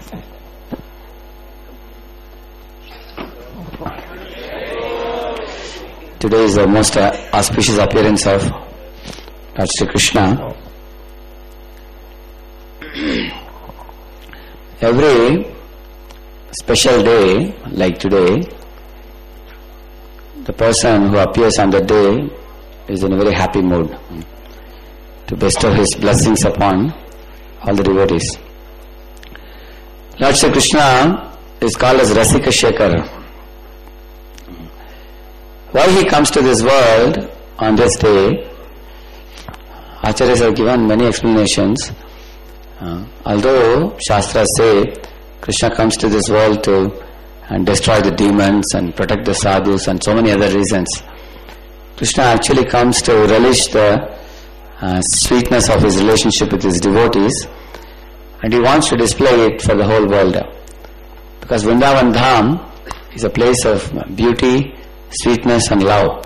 Today is the most auspicious appearance of Lord Sri Krishna. Every special day like today, the person who appears on that day is in a very happy mood to bestow his blessings upon all the devotees. Lord Sri Krishna is called as Rasika Shekhar. Why he comes to this world on this day, Acharyas have given many explanations. Although Shastras say Krishna comes to this world to destroy the demons and protect the sadhus and so many other reasons, Krishna actually comes to relish the sweetness of his relationship with his devotees, and he wants to display it for the whole world. Because Vrindavan Dham is a place of beauty, sweetness and love.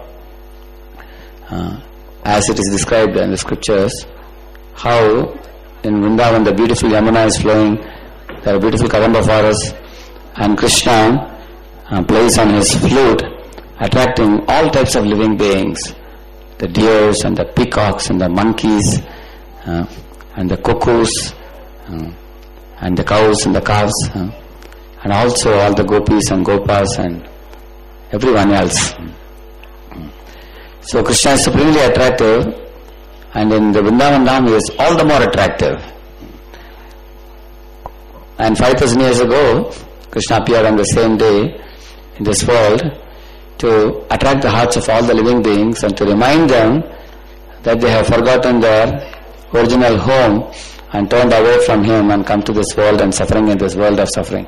As it is described in the scriptures, how in Vrindavan the beautiful Yamuna is flowing, there are beautiful Kadamba forests, and Krishna plays on his flute, attracting all types of living beings, the deers and the peacocks and the monkeys and the cuckoos and the cows and the calves and also all the gopis and gopas and everyone else. So Krishna is supremely attractive, and in the Vrindavan Dham he is all the more attractive. And 5,000 years ago, Krishna appeared on the same day in this world to attract the hearts of all the living beings and to remind them that they have forgotten their original home and turned away from him and come to this world and suffering in this world of suffering.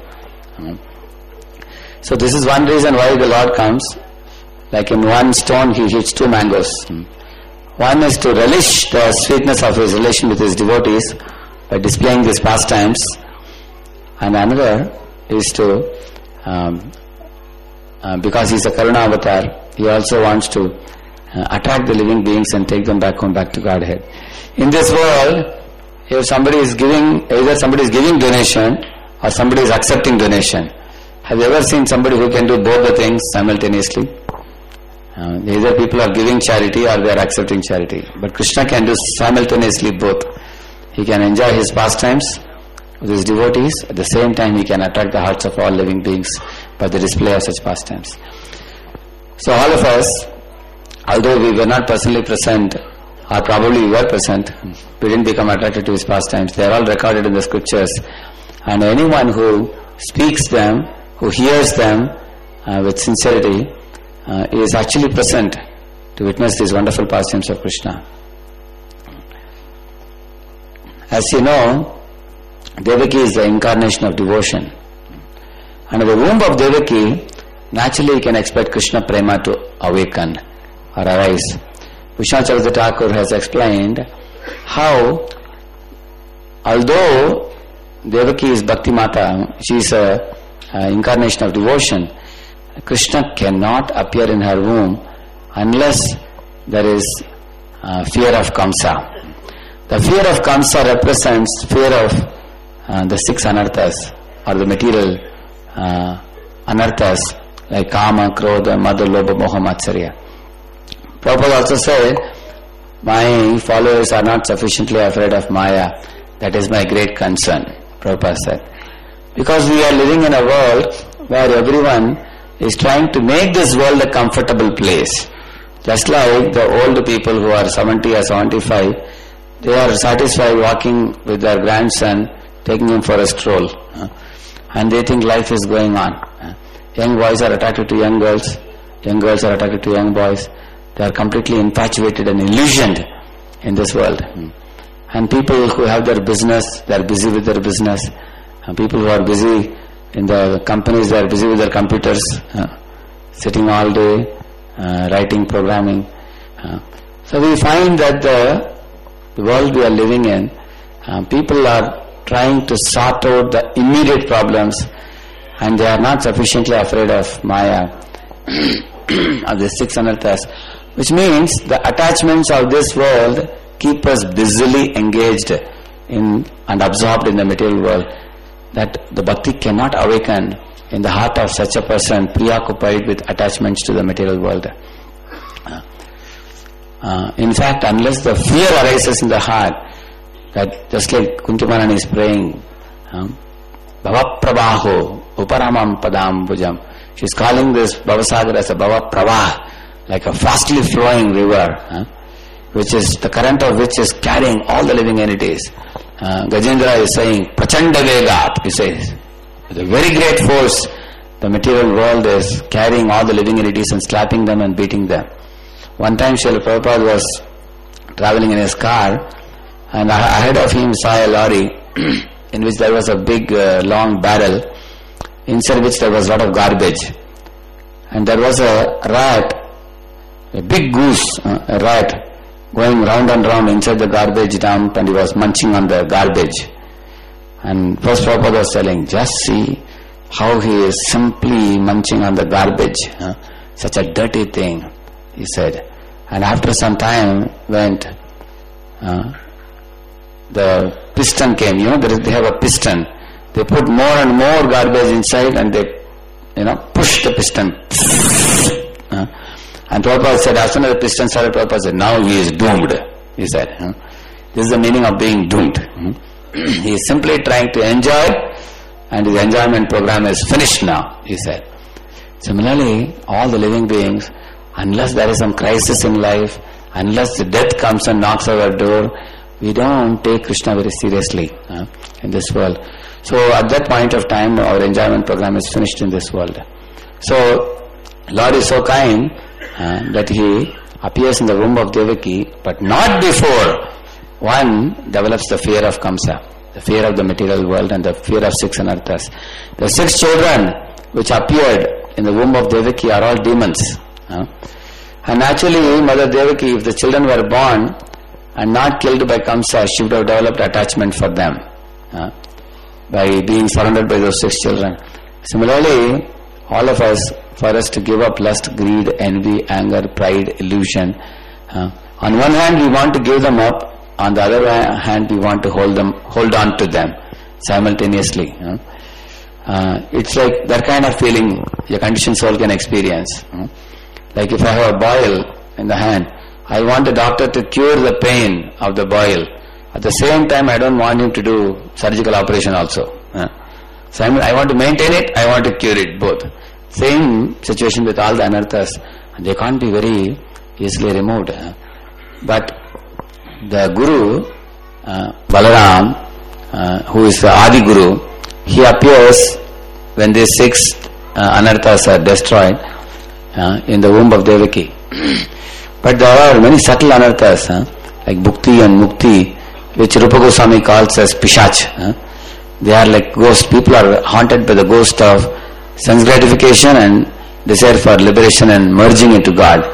So this is one reason why the Lord comes. Like in one stone he hits two mangoes. One is to relish the sweetness of his relation with his devotees by displaying these pastimes, and another is to, because he is a Karuna avatar, he also wants to attract the living beings and take them back home, back to Godhead. In this world, if somebody is giving, either somebody is giving donation or somebody is accepting donation. Have you ever seen somebody who can do both the things simultaneously? Either people are giving charity or they are accepting charity. But Krishna can do simultaneously both. He can enjoy his pastimes with his devotees, at the same time he can attract the hearts of all living beings by the display of such pastimes. So all of us, although we were not personally present, or probably we were present, we didn't become attracted to his pastimes. They are all recorded in the scriptures, and anyone who speaks them, who hears them with sincerity, is actually present to witness these wonderful pastimes of Krishna. As you know, Devaki is the incarnation of devotion. And in the womb of Devaki, naturally you can expect Krishna Prema to awaken or arise. Vishwanath Chakravarti Thakur has explained how, although Devaki is Bhakti Mata, she is a incarnation of devotion, Krishna cannot appear in her womb unless there is fear of Kamsa. The fear of Kamsa represents fear of the six anarthas, or the material anarthas like Kama, Krodha, Madha, Lobha, Moha, Matsarya. Prabhupada also said, my followers are not sufficiently afraid of Maya. That is my great concern, Prabhupada said. Because we are living in a world where everyone is trying to make this world a comfortable place. Just like the old people who are 70 or 75, they are satisfied walking with their grandson, taking him for a stroll. And they think life is going on. Young boys are attracted to young girls are attracted to young boys. They are completely infatuated and illusioned in this world. And people who have their business, they are busy with their business. And people who are busy in the companies, they are busy with their computers, sitting all day, writing, programming. So we find that the world we are living in, people are trying to sort out the immediate problems, and they are not sufficiently afraid of Maya, of the six anarthas, which means the attachments of this world keep us busily engaged in and absorbed in the material world. that the bhakti cannot awaken in the heart of such a person preoccupied with attachments to the material world. In fact, unless the fear arises in the heart, that just like Kunti Maharani is praying, Bhava Pravaho Uparamam Padam Bhujam, she is calling this Bhavasagar as a Bhava Pravah, like a fastly flowing river, which is the current of which is carrying all the living entities. Gajendra is saying, Prachanda Vegat, he says, with a very great force, the material world is carrying all the living entities and slapping them and beating them. One time Srila Prabhupada was traveling in his car, and ahead of him saw a lorry in which there was a big long barrel, inside which there was a lot of garbage. And there was a rat, a big goose, a rat, going round and round inside the garbage dump, and he was munching on the garbage. And first Prabhupada was telling, just see how he is simply munching on the garbage, such a dirty thing, he said. And after some time went, the piston came, they have a piston. They put more and more garbage inside and they, push the piston. And Prabhupada said, as soon as the piston started, Prabhupada said, now he is doomed, he said. This is the meaning of being doomed. He is simply trying to enjoy, and his enjoyment program is finished now, he said. Similarly, all the living beings, unless there is some crisis in life, unless the death comes and knocks at our door, we don't take Krishna very seriously in this world. So at that point of time, our enjoyment program is finished in this world. So Lord is so kind that He appears in the womb of Devaki, but not before one develops the fear of Kamsa, the fear of the material world and the fear of 6 anarthas. The 6 children which appeared in the womb of Devaki are all demons. And naturally, Mother Devaki, if the children were born and not killed by Kamsa, she would have developed attachment for them by being surrounded by those 6 children. Similarly, all of us, for us to give up lust, greed, envy, anger, pride, illusion, on one hand we want to give them up, on the other hand we want to hold on to them simultaneously. It's like that kind of feeling a conditioned soul can experience. Like if I have a boil in the hand, I want the doctor to cure the pain of the boil. At the same time, I don't want him to do surgical operation also. So I want to maintain it, I want to cure it, both. Same situation with all the anarthas. They can't be very easily removed. But the Guru, Balaram, who is the Adi Guru, he appears when these 6 anarthas are destroyed in the womb of Devaki. But there are many subtle anarthas, like Bhukti and Mukti, which Rupa Goswami calls as Pishach. They are like ghosts. People are haunted by the ghost of sense gratification and desire for liberation and merging into God.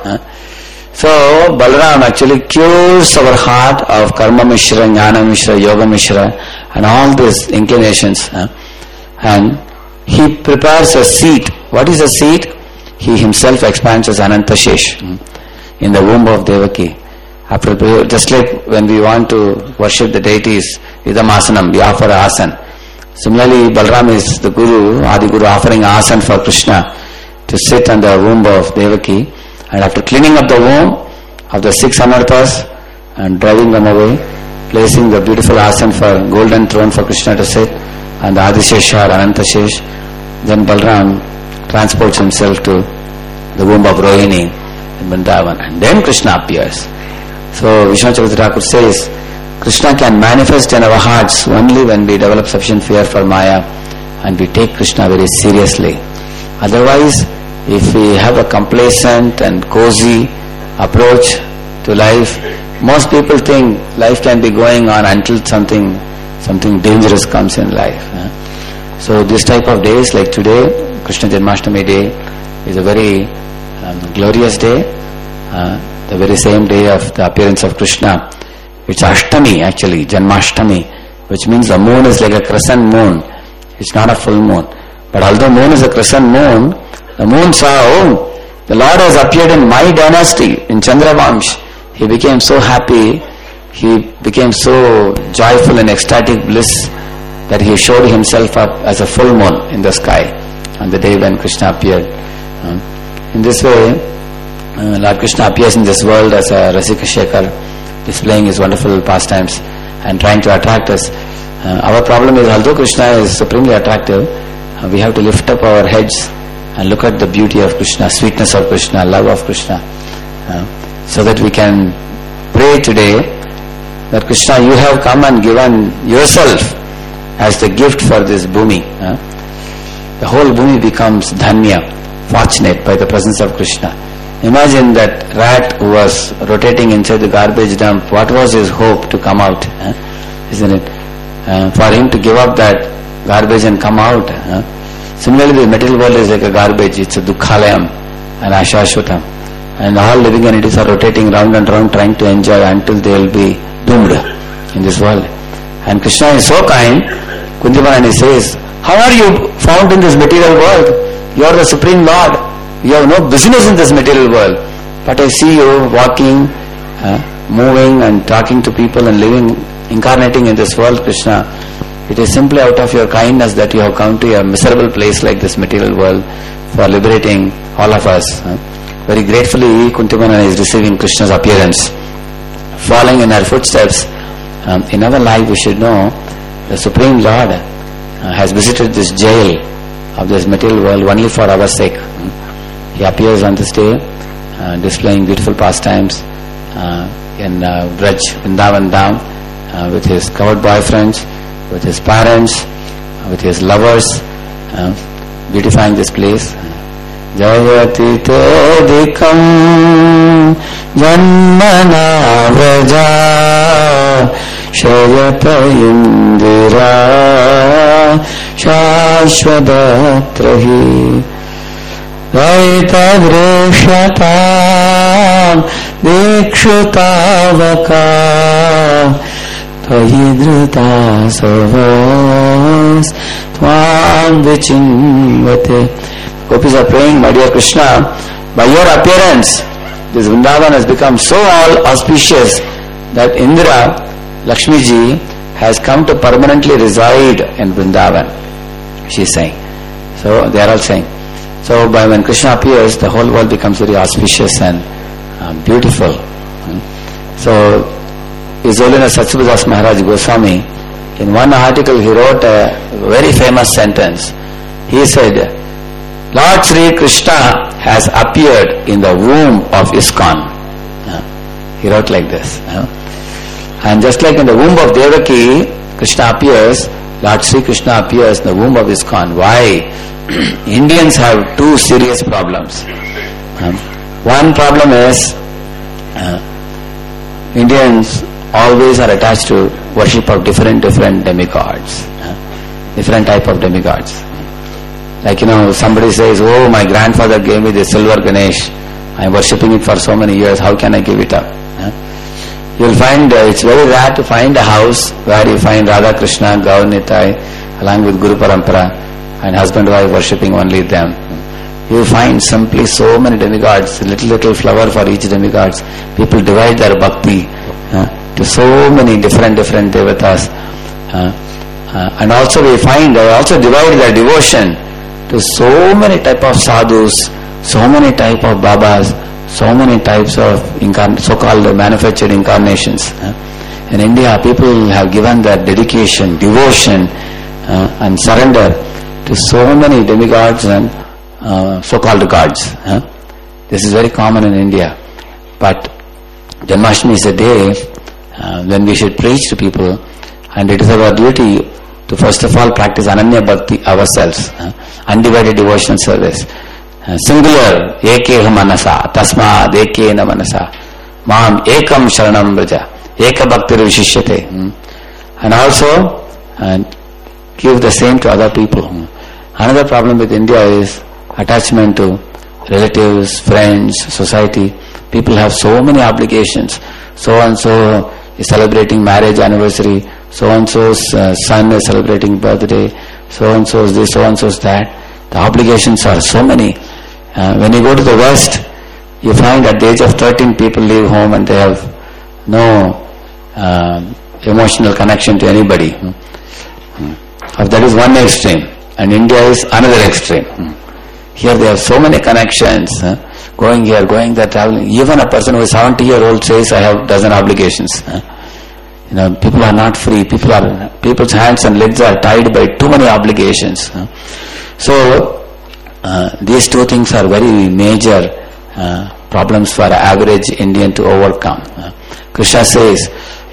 So Balaram actually cures our heart of Karma Mishra, Jnana Mishra, Yoga Mishra and all these inclinations. And he prepares a seat. What is a seat? He himself expands as Anantashesh in the womb of Devaki. After, just like when we want to worship the deities, Idamasanam, we offer asan. Similarly, Balaram is the Guru, Adi Guru, offering asan for Krishna to sit on the womb of Devaki. And after cleaning up the womb of the 6 anarthas and driving them away, placing the beautiful asan for golden throne for Krishna to sit, and the Adishesha or Anantashesh, then Balaram transports himself to the womb of Rohini in Vrindavan, and then Krishna appears. So Vishwanath Chakravarti Thakur says, Krishna can manifest in our hearts only when we develop sufficient fear for Maya and we take Krishna very seriously. Otherwise, if we have a complacent and cozy approach to life, most people think life can be going on until something dangerous comes in life. So this type of days like today, Krishna Janmashtami day, is a very glorious day, the very same day of the appearance of Krishna. It's Ashtami actually, Janmashtami, which means the moon is like a crescent moon. It's not a full moon. But although moon is a crescent moon, the moon saw, the Lord has appeared in my dynasty, in Chandravamsh. He became so happy, he became so joyful and ecstatic bliss that he showed himself up as a full moon in the sky on the day when Krishna appeared. In this way, Lord Krishna appears in this world as a Rasika Shekhar, displaying his wonderful pastimes and trying to attract us. Our problem is, although Krishna is supremely attractive, we have to lift up our heads and look at the beauty of Krishna, sweetness of Krishna, love of Krishna, so that we can pray today that Krishna, you have come and given yourself as the gift for this bhumi. The whole bhumi becomes dhanya, fortunate by the presence of Krishna. Imagine that rat who was rotating inside the garbage dump, what was his hope to come out? Isn't it? For him to give up that garbage and come out. Similarly, the material world is like a garbage. It's a dukkhalayam and ashashvatam. And all living entities are rotating round and round trying to enjoy until they will be doomed in this world. And Krishna is so kind. Kunti Maharani says, how are you found in this material world? You are the Supreme Lord. You have no business in this material world. But I see you walking, moving and talking to people and living, incarnating in this world, Krishna. It is simply out of your kindness that you have come to a miserable place like this material world for liberating all of us. Very gratefully, Kunti Maharani is receiving Krishna's appearance. Following in her footsteps, in our life we should know the Supreme Lord has visited this jail of this material world only for our sake. He appears on this day, displaying beautiful pastimes in Braj, Vrindavan Dham, with his covered boyfriends, with his parents, with his lovers, beautifying this place. Jayati todikam janmana vraja shayata indira shashvadatrahi Vaitadreshatam Dikshutavaka Tahidrita Savas Tvam Vichimvate. Gopis are praying, my dear Krishna, by your appearance, this Vrindavan has become so all auspicious that Indra, Lakshmi ji, has come to permanently reside in Vrindavan. She is saying. So they are all saying. So when Krishna appears, the whole world becomes very auspicious and beautiful. So His Holiness Satyabhadas Maharaj Goswami, in one article he wrote a very famous sentence. He said, Lord Sri Krishna has appeared in the womb of ISKCON. He wrote like this. And just like in the womb of Devaki, Krishna appears, Lord Sri Krishna appears in the womb of ISKCON. Why? Indians have two serious problems. One problem is Indians always are attached to worship of different demigods, different type of demigods. Like, somebody says, oh, my grandfather gave me this silver Ganesh, I am worshipping it for so many years, how can I give it up? You will find, it's very rare to find a house where you find Radha Krishna, Gaur Nitai, along with Guru Parampara, and husband and wife worshipping only them. You will find simply so many demigods, little flower for each demigods. People divide their bhakti to so many different devatas. And also we find they also divide their devotion to so many type of sadhus, so many type of babas, so many types of so-called manufactured incarnations. In India, people have given their dedication, devotion and surrender to so many demigods and so-called gods. This is very common in India. But Janmashtami is a day when we should preach to people, and it is our duty to first of all practice Ananya Bhakti ourselves, undivided devotional service. Singular, Ekeha Manasa, Tasmad Ekena Manasa, Mam Ekam Sharanam Braja, Eka Bhakti Vishishyate. And also give the same to other people. Another problem with India is attachment to relatives, friends, society. People have so many obligations. So and so is celebrating marriage anniversary, so and so's son is celebrating birthday, so and so's this, so and so's that. The obligations are so many. When you go to the West, you find at the age of 13 people leave home and they have no emotional connection to anybody. That is one extreme, and India is another extreme. Here they have so many connections, going here, going there, traveling. Even a person who is 70-year-old says, I have dozen obligations. People are not free. People's hands and legs are tied by too many obligations. So these two things are very major problems for an average Indian to overcome. Krishna says,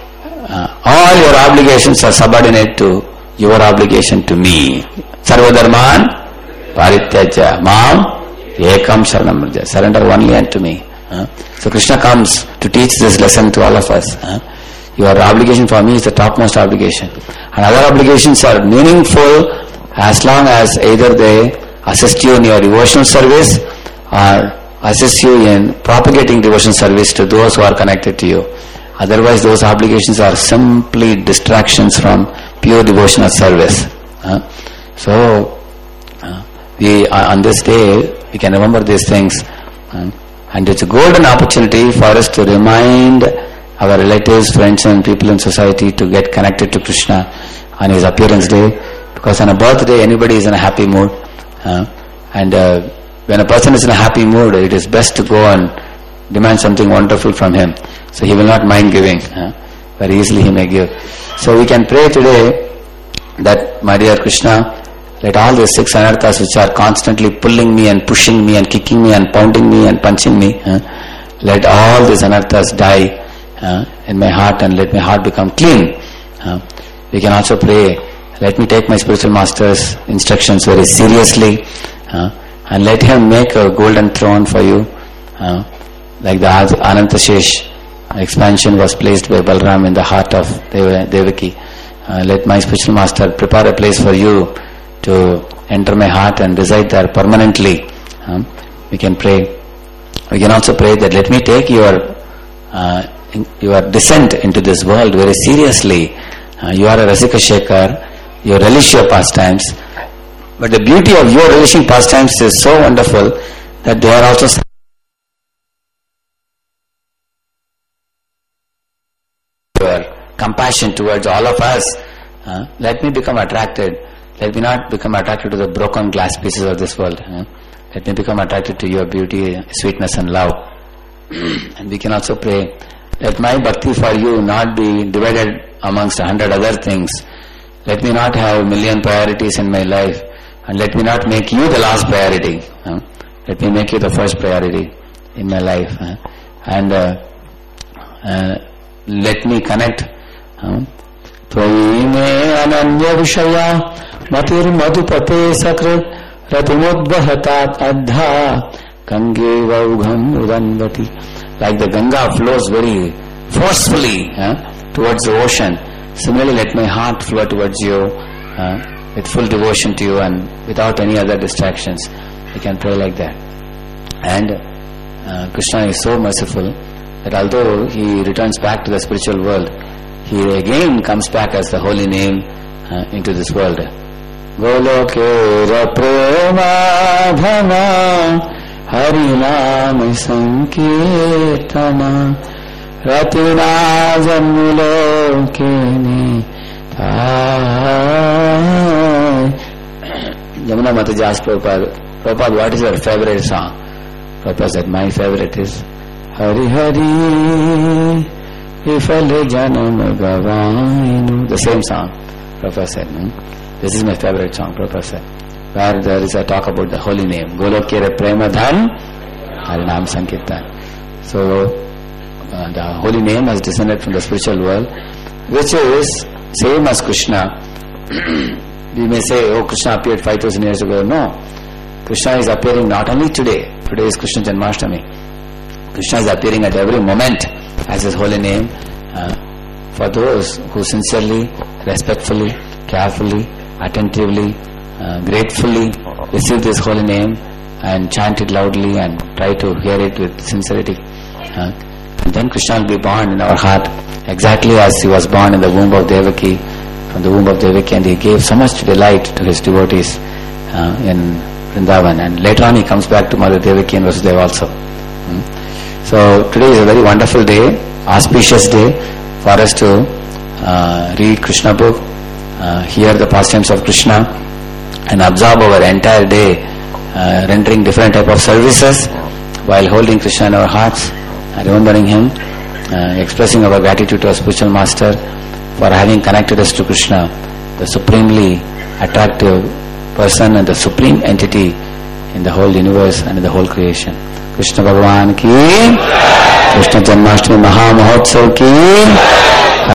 all your obligations are subordinate to your obligation to me. Sarvadharman parityaja mam ekam sharanam vraja. Surrender only unto me. So Krishna comes to teach this lesson to all of us. Your obligation for me is the topmost obligation. And other obligations are meaningful as long as either they assist you in your devotional service or assist you in propagating devotional service to those who are connected to you. Otherwise, those obligations are simply distractions from pure devotional service. So, we on this day, we can remember these things. And it's a golden opportunity for us to remind our relatives, friends and people in society to get connected to Krishna on his appearance day. Because on a birthday, anybody is in a happy mood. And when a person is in a happy mood, it is best to go and demand something wonderful from him. So he will not mind giving. Very easily he may give. So we can pray today that, my dear Krishna, let all the 6 anarthas which are constantly pulling me and pushing me and kicking me and pounding me and punching me, let all these anarthas die in my heart and let my heart become clean. We can also pray, let me take my spiritual master's instructions very seriously and let him make a golden throne for you, like the Anantashesh expansion was placed by Balram in the heart of Devaki. Let my spiritual master prepare a place for you to enter my heart and reside there permanently. We can pray. We can also pray that let me take your descent into this world very seriously. You are a Rasika Shekhar, you relish your pastimes, but the beauty of your relishing pastimes is so wonderful that they are also your compassion towards all of us. Let me become attracted. Let me not become attracted to the broken glass pieces of this world. Let me become attracted to your beauty, sweetness and love. And we can also pray, let my bhakti for you not be divided amongst 100 other things. Let me not have 1,000,000 priorities in my life, and let me not make you the last priority. Let me make you the first priority in my life. And let me connect. Tvayi me ananya vishaya matir madhupate sakrit ratimudbhahatat adha gange vaugham udanvati. Like the Ganga flows very forcefully towards the ocean, similarly let my heart flow towards you with full devotion to you and without any other distractions. We can pray like that. And Krishna is so merciful that although he returns back to the spiritual world, he again comes back as the holy name into this world. Golokera premadhana Harinam Sankirtana Ratina Janmulokini Yamuna Mataji asked Prabhupada, what is your favorite song? Prabhupada said, my favorite is Hari Hari Ifale Janam Gavainu. The same song, Prabhupada said. This is my favorite song, Prabhupada said, where there is a talk about the holy name. Golokera Premadhan Harinam Sankirtan. So the holy name has descended from the spiritual world, which is same as Krishna. We may say, oh, Krishna appeared 5,000 years ago. No. Krishna is appearing not only today. Today is Krishna Janmashtami. Krishna is appearing at every moment as his holy name for those who sincerely, respectfully, carefully, attentively, gratefully receive this holy name and chant it loudly and try to hear it with sincerity. And then Krishna will be born in our heart exactly as he was born in the womb of Devaki, from the womb of Devaki, and he gave so much delight to his devotees in Vrindavan. And later on he comes back to Mother Devaki and Vasudeva also. So today is a very wonderful day, auspicious day for us to read Krishna book hear the pastimes of Krishna and absorb our entire day rendering different type of services while holding Krishna in our hearts, remembering Him, expressing our gratitude to our spiritual master for having connected us to Krishna, the supremely attractive person and the supreme entity in the whole universe and in the whole creation. Krishna Bhagavan ki, Krishna Janmashtami Maha Mahotsav ki